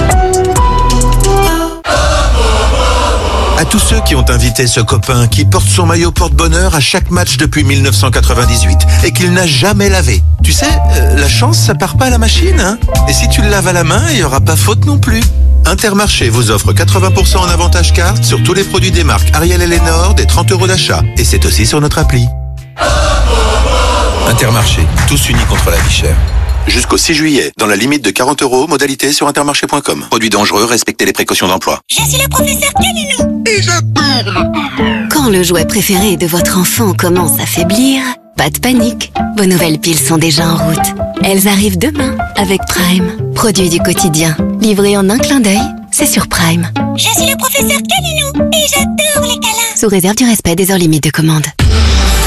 Speaker 15: À tous ceux qui ont invité ce copain qui porte son maillot porte-bonheur à chaque match depuis mille neuf cent quatre-vingt-dix-huit et qu'il n'a jamais lavé. Tu sais, euh, la chance, ça part pas à la machine, hein. Et si tu le laves à la main, il y aura pas faute non plus. Intermarché vous offre quatre-vingts pour cent en avantage carte sur tous les produits des marques Ariel et Lénore, des trente euros d'achat. Et c'est aussi sur notre appli. Intermarché, tous unis contre la vie chère. Jusqu'au six juillet, dans la limite de quarante euros, modalité sur intermarché point com. Produits dangereux, respectez les précautions d'emploi.
Speaker 9: Je suis le professeur Caninou et j'adore.
Speaker 3: Quand le jouet préféré de votre enfant commence à faiblir, pas de panique, vos nouvelles piles sont déjà en route. Elles arrivent demain avec Prime. Produit du quotidien, livré en un clin d'œil, c'est sur Prime.
Speaker 9: Je suis le professeur Caninou et j'adore les câlins.
Speaker 3: Sous réserve du respect des heures limites de commande.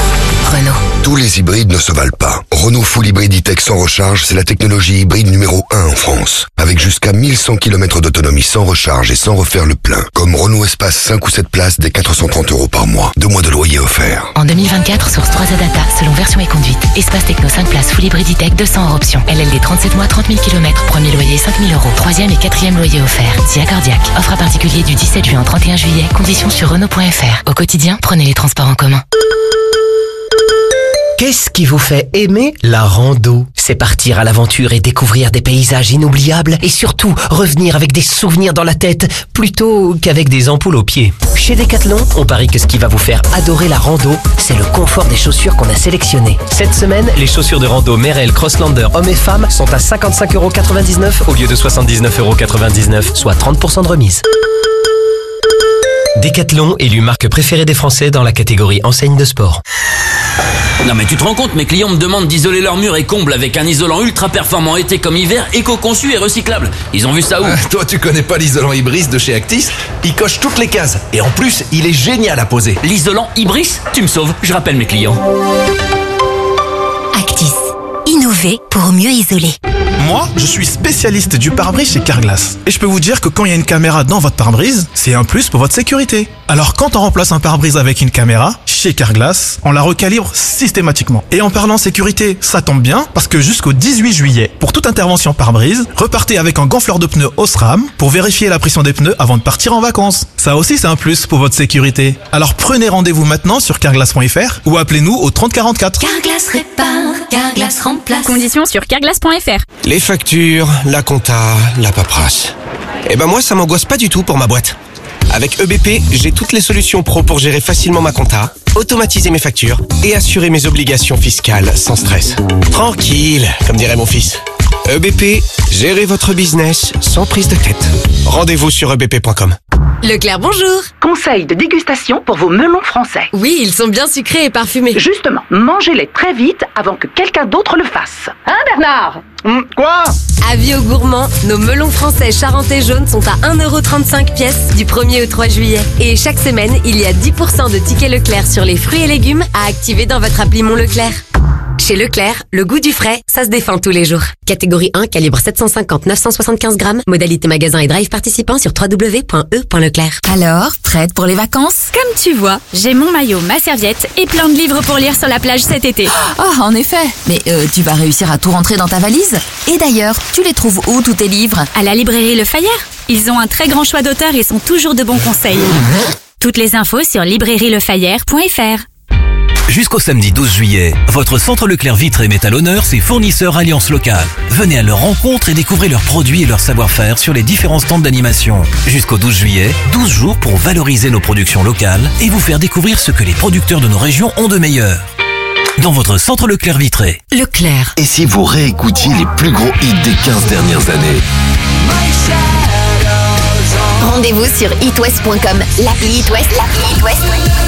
Speaker 3: Renault.
Speaker 14: Tous les hybrides ne se valent pas. Renault Full Hybrid E-Tech sans recharge, c'est la technologie hybride numéro un en France. Avec jusqu'à mille cent kilomètres d'autonomie sans recharge et sans refaire le plein. Comme Renault Espace cinq ou sept places dès quatre cent trente euros par mois. Deux mois de loyer offert.
Speaker 16: En deux mille vingt-quatre, source trois A Data, selon version et conduite. Espace Techno cinq places Full Hybrid E-Tech deux cents hors option. L L D trente-sept mois, trente mille kilomètres. Premier loyer cinq mille euros. Troisième et quatrième loyer offert. Si accordiaque. Offre à particulier du dix-sept juin au trente et un juillet. Conditions sur Renault point F R. Au quotidien, prenez les transports en commun.
Speaker 17: Qu'est-ce qui vous fait aimer la rando? C'est partir à l'aventure et découvrir des paysages inoubliables et surtout revenir avec des souvenirs dans la tête plutôt qu'avec des ampoules aux pieds. Chez Decathlon, on parie que ce qui va vous faire adorer la rando, c'est le confort des chaussures qu'on a sélectionnées. Cette semaine, les chaussures de rando Merrell Crosslander hommes et femmes sont à cinquante-cinq euros quatre-vingt-dix-neuf au lieu de soixante-dix-neuf euros quatre-vingt-dix-neuf, soit trente pour cent de remise. Decathlon, élu marque préférée des Français dans la catégorie enseigne de sport.
Speaker 18: Non mais tu te rends compte, mes clients me demandent d'isoler leurs murs et combles avec un isolant ultra performant été comme hiver, éco-conçu et recyclable. Ils ont vu ça où?
Speaker 19: euh, Toi tu connais pas l'isolant Ibris de chez Actis? Il coche toutes les cases et en plus il est génial à poser.
Speaker 18: L'isolant Ibris? Tu me sauves, je rappelle mes clients.
Speaker 7: Actis. Innover pour mieux isoler.
Speaker 20: Moi, je suis spécialiste du pare-brise chez Carglass. Et je peux vous dire que quand il y a une caméra dans votre pare-brise, c'est un plus pour votre sécurité. Alors quand on remplace un pare-brise avec une caméra, chez Carglass, on la recalibre systématiquement. Et en parlant sécurité, ça tombe bien, parce que jusqu'au dix-huit juillet, pour toute intervention pare-brise, repartez avec un gonfleur de pneus Osram pour vérifier la pression des pneus avant de partir en vacances. Ça aussi, c'est un plus pour votre sécurité. Alors prenez rendez-vous maintenant sur carglass point F R ou appelez-nous au trente quarante-quatre.
Speaker 7: Carglass répare, Carglass remplace.
Speaker 23: Conditions sur carglass point F R.
Speaker 27: Les factures, la compta, la paperasse. Eh ben moi, ça m'angoisse pas du tout pour ma boîte. Avec E B P, j'ai toutes les solutions pro pour gérer facilement ma compta, automatiser mes factures et assurer mes obligations fiscales sans stress. Tranquille, comme dirait mon fils. E B P, gérez votre business sans prise de tête. Rendez-vous sur e b p point com.
Speaker 28: Leclerc, bonjour. Conseil de dégustation pour vos melons français.
Speaker 29: Oui, ils sont bien sucrés et parfumés.
Speaker 28: Justement, mangez-les très vite avant que quelqu'un d'autre le fasse. Hein, Bernard? Hum, Quoi?
Speaker 29: Avis aux gourmands, nos melons français charentais jaunes sont à un euro trente-cinq pièce du premier au trois juillet. Et chaque semaine, il y a dix pour cent de tickets Leclerc sur les fruits et légumes à activer dans votre appli Mon Leclerc. Chez Leclerc, le goût du frais, ça se défend tous les jours. Catégorie un, calibre sept cent cinquante neuf cent soixante-quinze grammes. Modalité magasin et drive participant sur w w w point e point leclerc.
Speaker 25: Alors, prête pour les vacances?
Speaker 23: Comme tu vois, j'ai mon maillot, ma serviette et plein de livres pour lire sur la plage cet été.
Speaker 25: Oh, en effet. Mais euh, tu vas réussir à tout rentrer dans ta valise? Et d'ailleurs, tu les trouves où tous tes livres?
Speaker 23: À la librairie Le Fayère. Ils ont un très grand choix d'auteurs et sont toujours de bons conseils. Toutes les infos sur librairie le fayère point F R.
Speaker 1: Jusqu'au samedi douze juillet, votre centre Leclerc Vitré met à l'honneur ses fournisseurs Alliance Locale. Venez à leur rencontre et découvrez leurs produits et leur savoir-faire sur les différents stands d'animation. Jusqu'au douze juillet, douze jours pour valoriser nos productions locales et vous faire découvrir ce que les producteurs de nos régions ont de meilleur. Dans votre centre Leclerc Vitré.
Speaker 25: Leclerc.
Speaker 2: Et si vous réécoutiez les plus gros hits des quinze dernières années?
Speaker 3: Rendez-vous sur it west point com, l'appli It West, l'appli It West.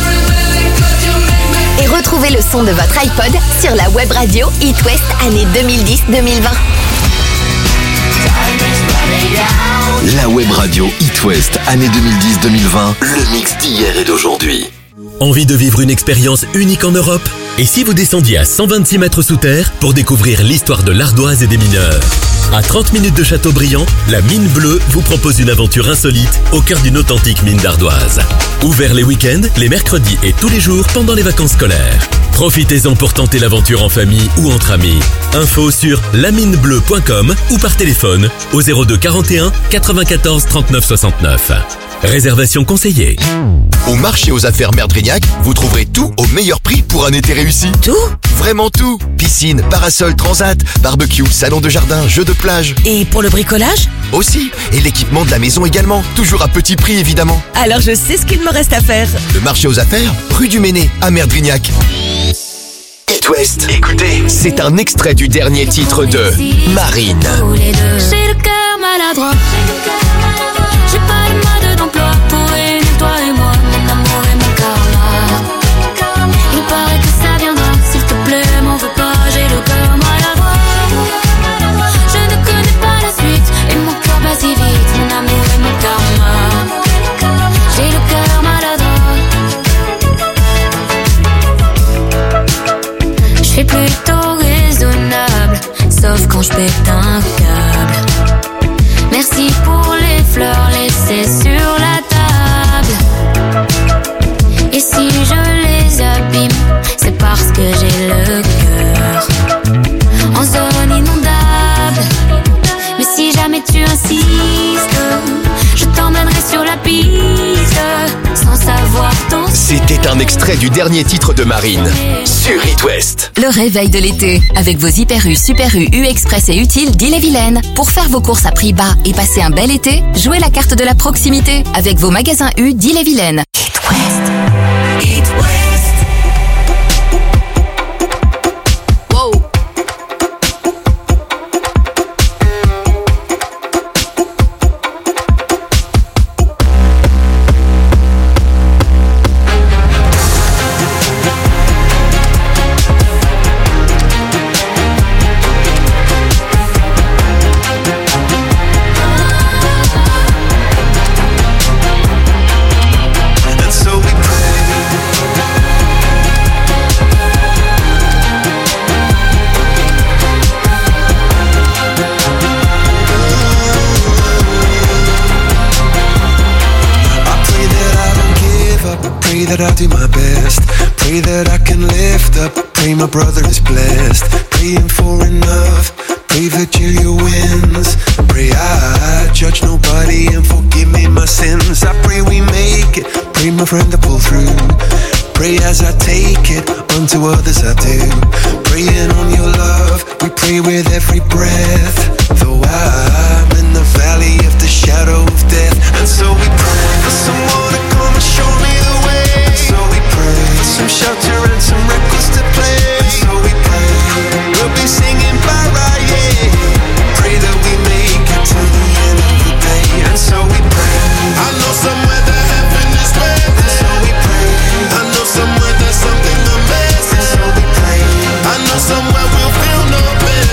Speaker 3: Et retrouvez le son de votre iPod sur la web radio It West année deux mille dix deux mille vingt.
Speaker 2: La web radio It West année deux mille dix deux mille vingt, le mix d'hier et d'aujourd'hui.
Speaker 30: Envie de vivre une expérience unique en Europe? Et si vous descendiez à cent vingt-six mètres sous terre pour découvrir l'histoire de l'ardoise et des mineurs? À trente minutes de Châteaubriand, la Mine Bleue vous propose une aventure insolite au cœur d'une authentique mine d'ardoise. Ouvert les week-ends, les mercredis et tous les jours pendant les vacances scolaires. Profitez-en pour tenter l'aventure en famille ou entre amis. Info sur la mine bleue point com ou par téléphone au zéro deux quarante et un quatre-vingt-quatorze trente-neuf soixante-neuf. Réservation conseillée.
Speaker 2: Au marché aux affaires Merdrignac, vous trouverez tout au meilleur prix pour un été réussi.
Speaker 28: Tout?
Speaker 2: Vraiment tout. Piscine, parasol, transat, barbecue, salon de jardin, jeux de plage.
Speaker 28: Et pour le bricolage?
Speaker 2: Aussi. Et l'équipement de la maison également. Toujours à petit prix évidemment.
Speaker 28: Alors je sais ce qu'il me reste à faire.
Speaker 2: Le marché aux affaires, rue du Méné, à Merdrignac. It West, écoutez, c'est un extrait du dernier titre de Marine.
Speaker 26: J'ai le cœur maladroit. J'ai pas de mode d'emploi pour réunir toi et moi, mon amour et mon karma. Il paraît que ça viendra, s'il te plaît, m'en veux pas, j'ai le cœur maladroit. Je ne connais pas la suite et mon cœur bat si vite, mon amour et mon karma. J'ai le cœur maladroit.
Speaker 9: pète un câble. Merci pour les fleurs laissées sur la table. Et si je les abîme, c'est parce que j'ai le cœur en zone inondable. Mais si jamais tu insistes, je t'emmènerai sur la piste sans savoir ton.
Speaker 2: C'était un extrait du dernier titre de Marine sur It West.
Speaker 25: Le réveil de l'été, avec vos Hyper U, Super U, U Express et Utile d'Ille-et-Vilaine. Pour faire vos courses à prix bas et passer un bel été, jouez la carte de la proximité avec vos magasins U d'Ille-et-Vilaine. It West. It West.
Speaker 4: That I'll do my best. Pray that I can lift up. Pray my brother is blessed. Praying for enough. Pray Virgilia wins. Pray I judge nobody and forgive me my sins. I pray we make it. Pray my friend to pull through. Pray as I take it. Unto others I do. Praying on your love. We pray with every breath. Though I'm in the valley of the shadow of death. And so we pray for someone to come and show me the way. So we pray for some shelter and some records to play. So we pray we'll be singing bye-bye, yeah. Pray that we make it to the end of the day. And so we pray. I know somewhere that heaven is waiting. So we pray. I know somewhere there's something amazing. So we pray. I know somewhere we'll feel no pain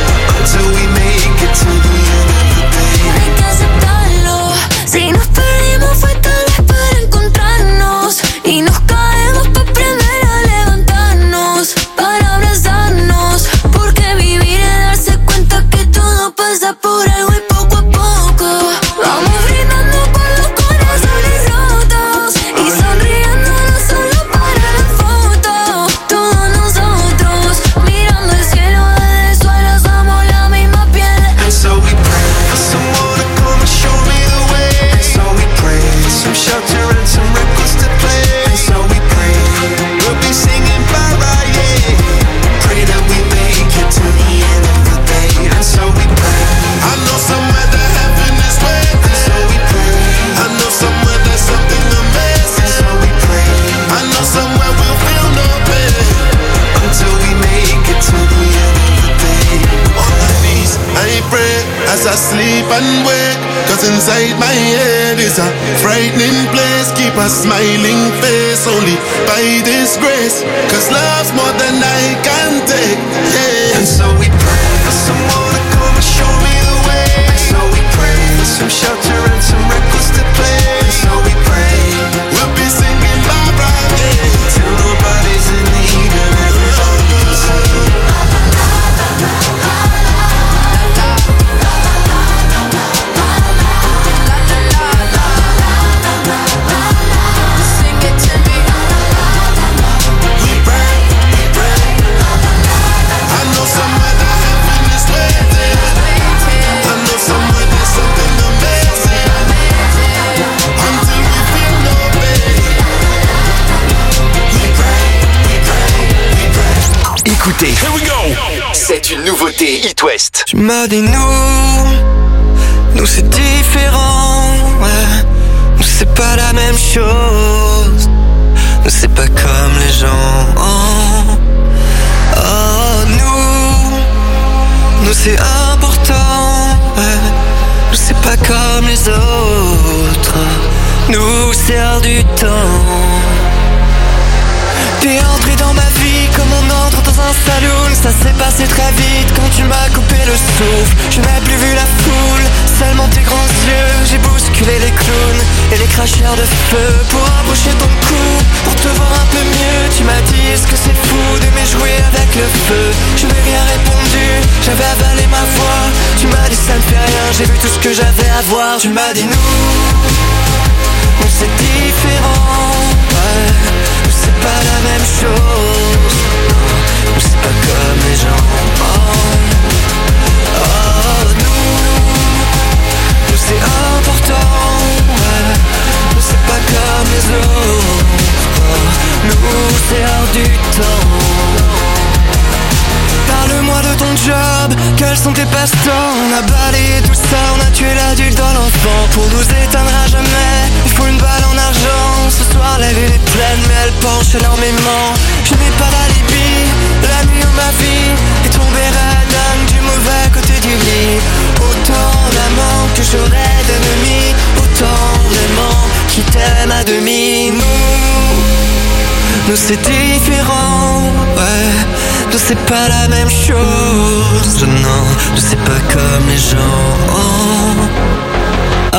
Speaker 4: until we make it to the end of the day.
Speaker 9: Hay que aceptarlo. Si nos perdimos fue tal vez para encontrarnos. Y nos caemos para aprender a levantarnos, para abrazarnos, porque vivir es darse cuenta que todo pasa por algo y poco a poco vamos brindando por los corazones rotos y sonriendo no solo para la foto. Todos nosotros mirando el cielo desde el suelo somos la misma piel.
Speaker 4: And so we pray for someone to come and show me the way. And so we pray for some shelter and some records to play. So we pray, we'll be singing bye-bye, yeah. Pray that we make it to the end of the day. And so we pray. I know somewhere that heaven is waiting. So we pray. I know somewhere there's something amazing. So we pray. I know somewhere we'll feel no pain until we make it to the end of the day. On my knees, I pray as I sleep and wake. Cause inside my head is a frightening place. Keep a smiling face only by this grace. Cause love's more than I can take, yeah. And so we pray for someone to come and show me the way. And so we pray for some shelter and some records to play. And so we pray we'll be singing bye-bye, yeah, till nobody's in need and everybody's safe.
Speaker 2: Écoutez, c'est une nouveauté It West.
Speaker 4: Tu m'as dit nous, nous c'est différent, ouais. Nous c'est pas la même chose, nous c'est pas comme les gens. Oh, oh nous, nous c'est important, ouais. Nous c'est pas comme les autres, nous c'est hors du temps. T'es entré dans ma vie comme on entre dans un saloon. Ça s'est passé très vite quand tu m'as coupé le souffle. Je n'ai plus vu la foule, seulement tes grands yeux. J'ai bousculé les clowns et les cracheurs de feu pour approcher ton cou, pour te voir un peu mieux. Tu m'as dit est-ce que c'est fou d'aimer jouer avec le feu. Je n'ai rien répondu, j'avais avalé ma j'ai vu tout ce que j'avais à voir. Tu m'as dit nous, nous c'est différent, ouais. Nous c'est pas la même chose, non. Nous c'est pas comme les gens, oh, oh nous, nous c'est important, ouais. Nous c'est pas comme les autres, oh. Nous c'est hors du temps. Parle-moi de ton job, quels sont tes passe-temps? On a balayé tout ça, on a tué l'adulte dans l'enfant. Pour nous éteindre à jamais, il faut une balle en argent. Ce soir la ville est pleine mais elle penche énormément. Je n'ai pas d'alibi, la nuit où ma vie est tombée radin du mauvais côté du lit. Autant d'amants que j'aurais d'ennemis, autant d'aimants qui t'aiment à demi. Nous, nous c'est différent, ouais. Nous c'est pas la même chose, non. Nous c'est pas comme les gens, oh.